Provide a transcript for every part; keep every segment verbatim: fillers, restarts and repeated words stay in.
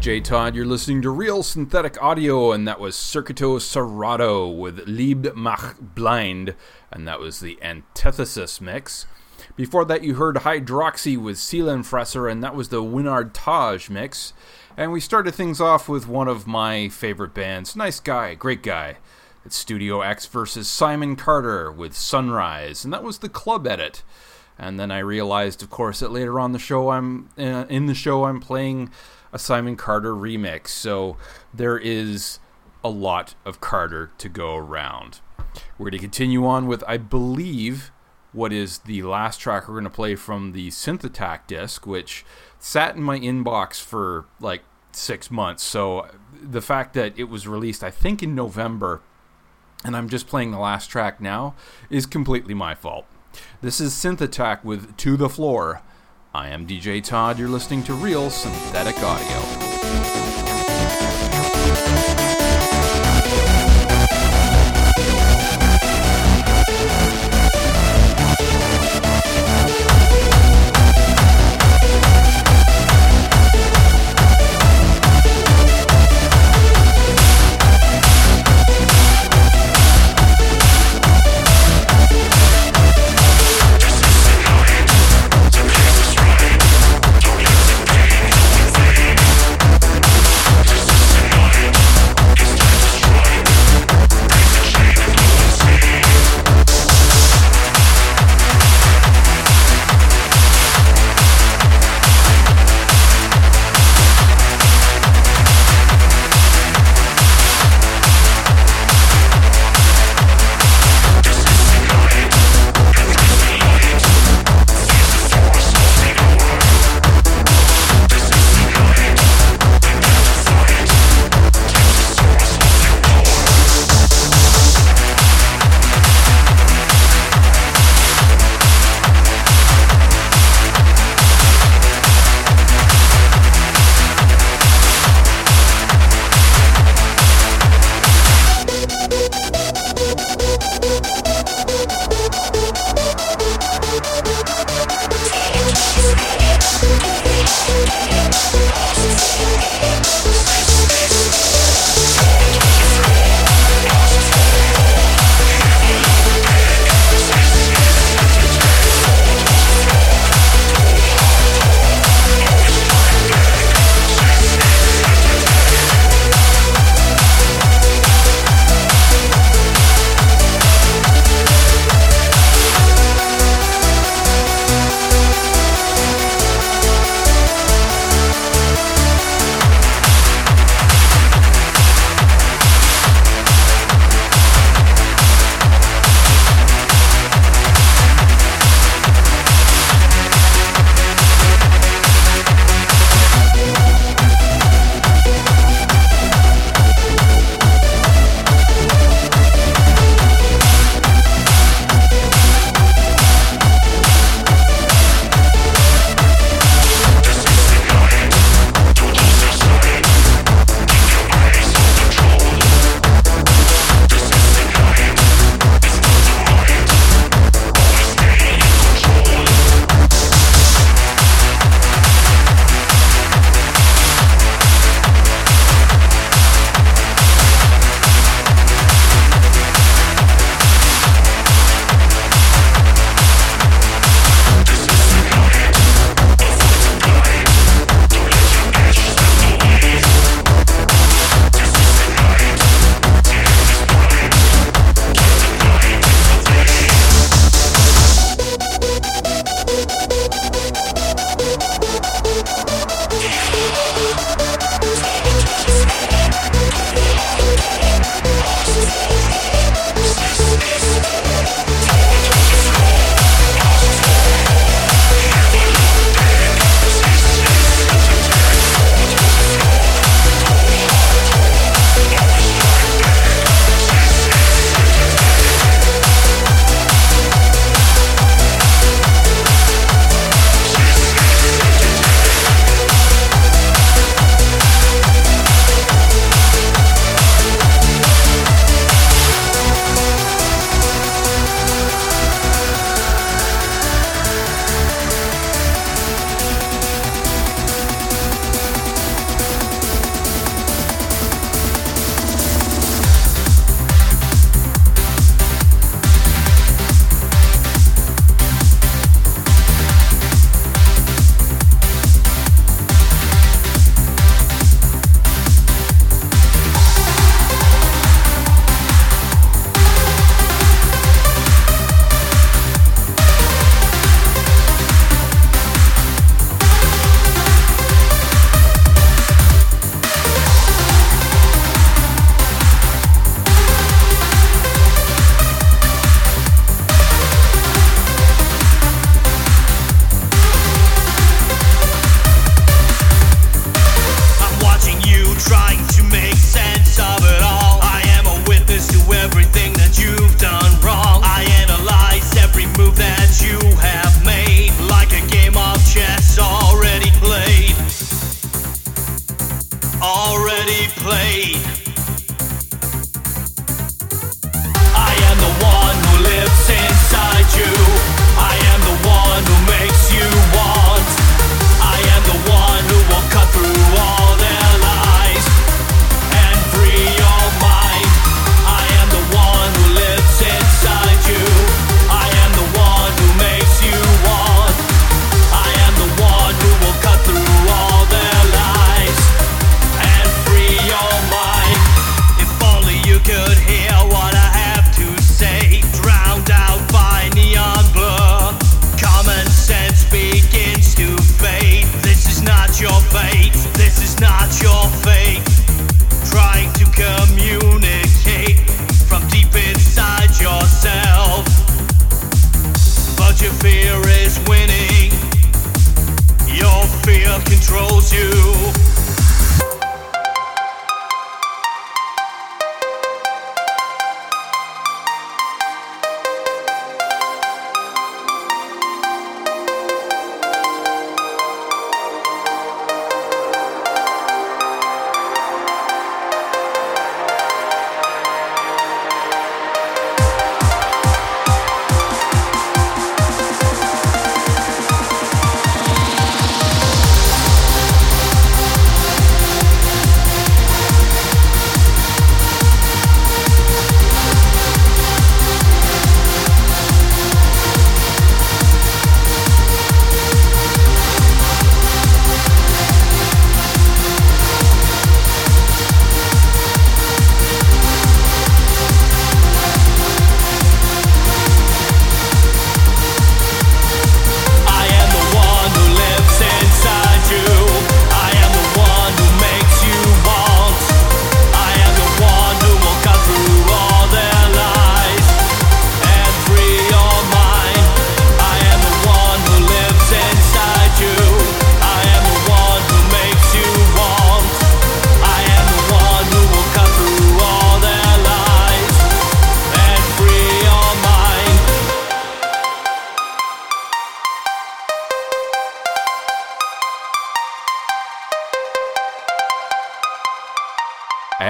J Todd. You're listening to Real Synthetic Audio, and that was Circuito Serrato with Lieb mach blind, and that was the Antithesis mix. Before that, you heard Hydroxy with Seelenfresser, and that was the Winard Taj mix. And we started things off with one of my favorite bands. Nice guy, great guy. It's Studio X versus Simon Carter with Sunrise, and that was the club edit. And then I realized, of course, that later on the show, I'm uh, in the show I'm playing a Simon Carter remix. So there is a lot of Carter to go around. We're going to continue on with, I believe, what is the last track we're going to play from the Synth Attack disc, which sat in my inbox for like six months. So the fact that it was released, I think, in November, and I'm just playing the last track now, is completely my fault. This is Synth Attack with To The Floor. I am D J Todd. You're listening to Real Synthetic Audio. We'll be right back.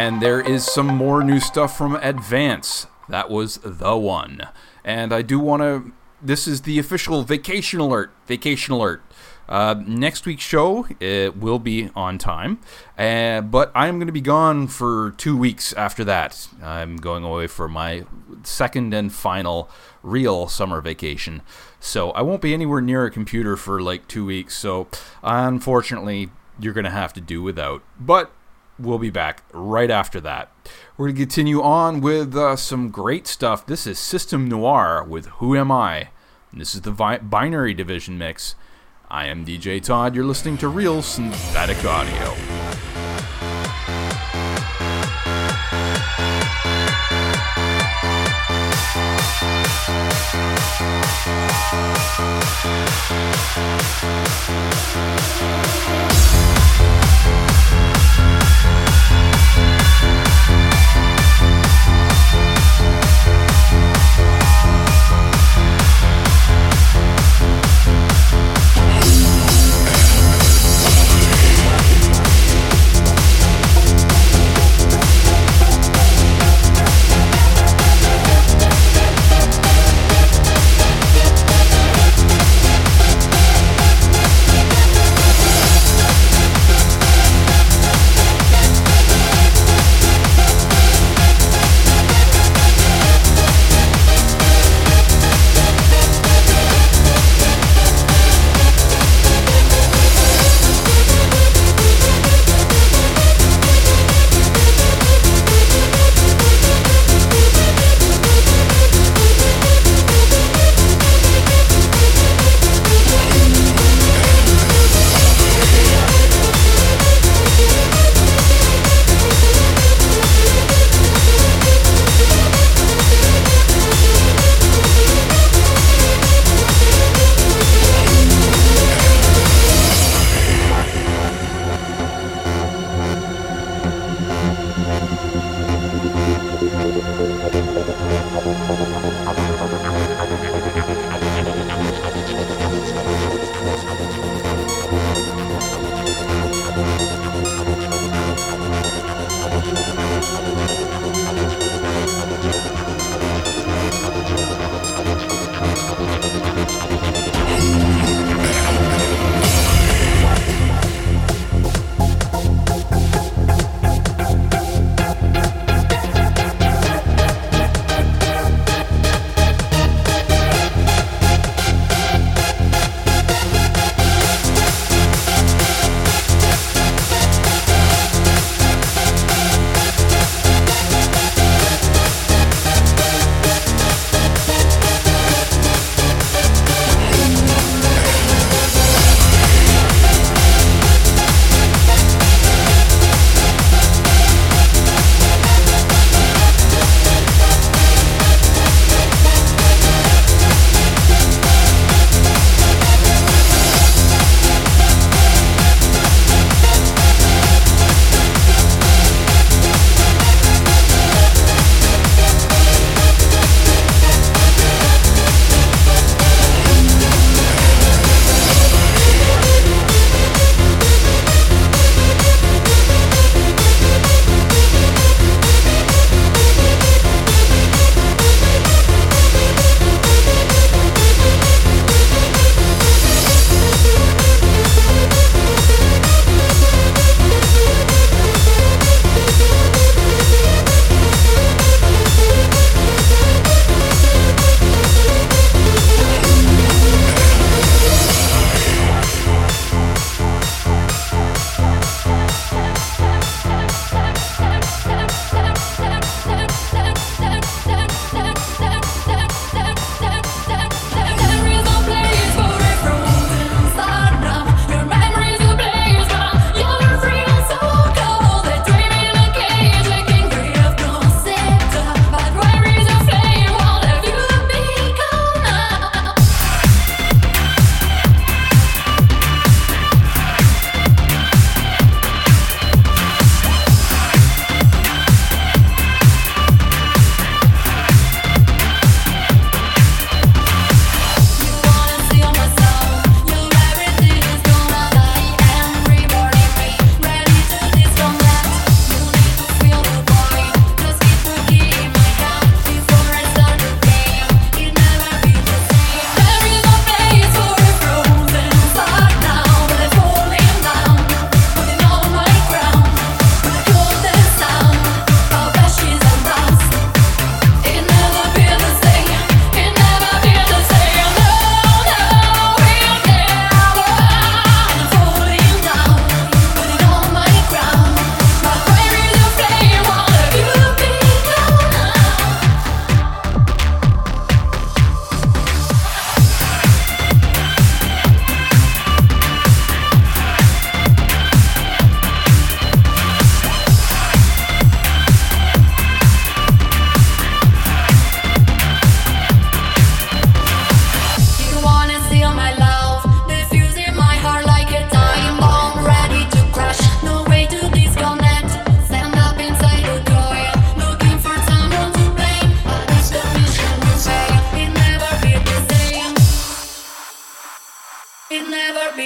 And there is some more new stuff from Advance. That was The One. And I do want to... This is the official vacation alert. Vacation alert. Uh, next week's show, it will be on time. Uh, but I'm going to be gone for two weeks after that. I'm going away for my second and final real summer vacation. So I won't be anywhere near a computer for like two weeks. So unfortunately, you're going to have to do without. But we'll be back right after that. We're going to continue on with uh, some great stuff. This is System Noir with Who Am I? And this is the Vi- Binary Division mix. I am D J Todd. You're listening to Real Synthetic Audio.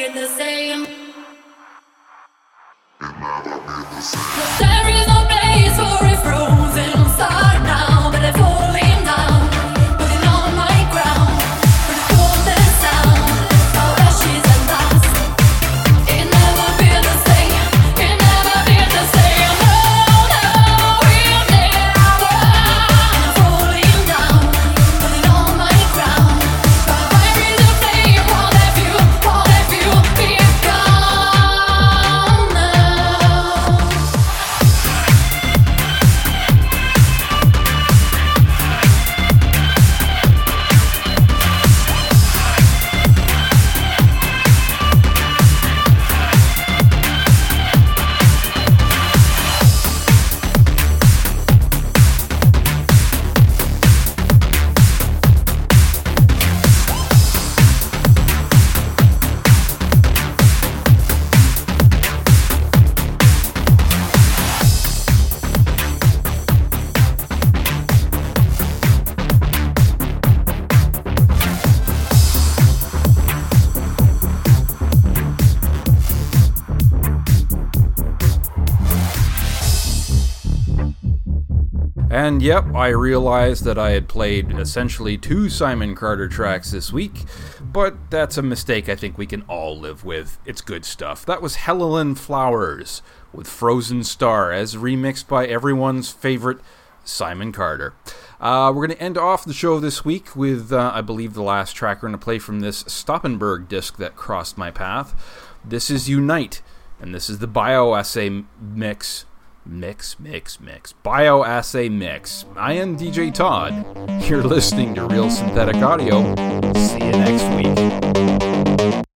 And yep, I realized that I had played essentially two Simon Carter tracks this week, but that's a mistake I think we can all live with. It's good stuff. That was Helluland Flowers with Frozen Star, as remixed by everyone's favorite Simon Carter. Uh, we're going to end off the show this week with, uh, I believe, the last track we're going to play from this Stoppenberg disc that crossed my path. This is Unite, and this is the Bioassay mix. Mix, mix, mix. Bioassay mix. I am D J Todd. You're listening to Real Synthetic Audio. See you next week.